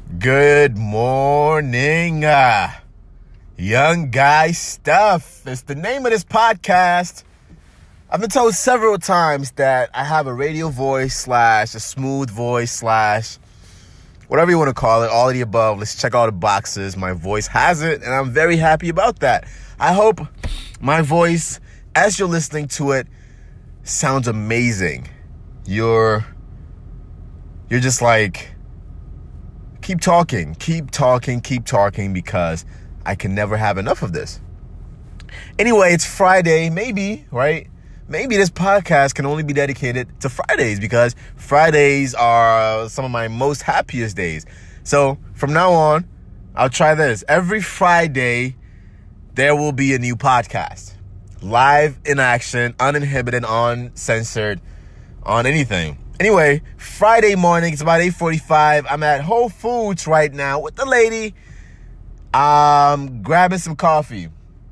Good morning, young guy stuff. It's the name of this podcast. I've been told several times that I have a radio voice / a smooth voice / whatever you want to call it, all of the above. Let's check all the boxes. My voice has it, and I'm very happy about that. I hope my voice, as you're listening to it, sounds amazing. You're just like, keep talking, because I can never have enough of this. Anyway, it's Friday, maybe, right? Maybe this podcast can only be dedicated to Fridays because Fridays are some of my most happiest days. So from now on, I'll try this. Every Friday, there will be a new podcast. Live in action, uninhibited, uncensored, on anything. Anyway, Friday morning, it's about 8:45. I'm at Whole Foods right now with the lady. Grabbing some coffee.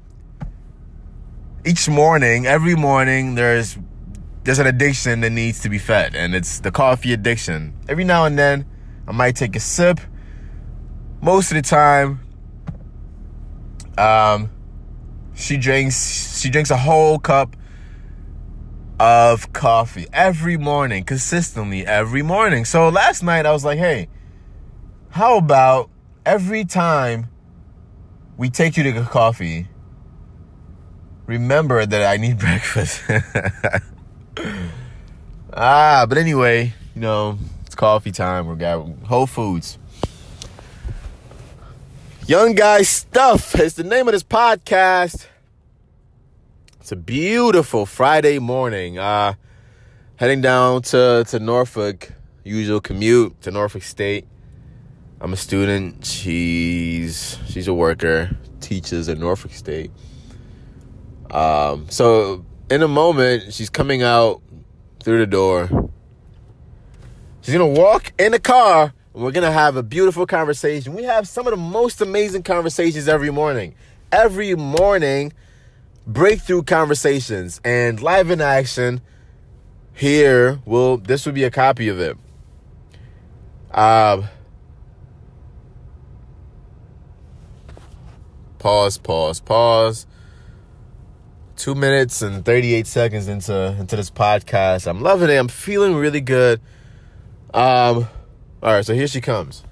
Every morning, there's an addiction that needs to be fed, and it's the coffee addiction. Every now and then, I might take a sip. Most of the time, she drinks a whole cup of coffee every morning, consistently every morning. So last night, I was like, hey, how about every time we take you to get coffee, remember that I need breakfast. But anyway, it's coffee time. We're got Whole Foods. Young Guy Stuff is the name of this podcast. It's a beautiful Friday morning. Heading down to Norfolk. Usual commute to Norfolk State. I'm a student. She's a worker. Teaches at Norfolk State. So in a moment, she's coming out through the door. She's going to walk in the car, and we're going to have a beautiful conversation. We have some of the most amazing conversations every morning. Every morning, breakthrough conversations, and live in action here. This will be a copy of it. Pause. 2 minutes and 38 seconds into this podcast. I'm loving it. I'm feeling really good. All right, so here she comes.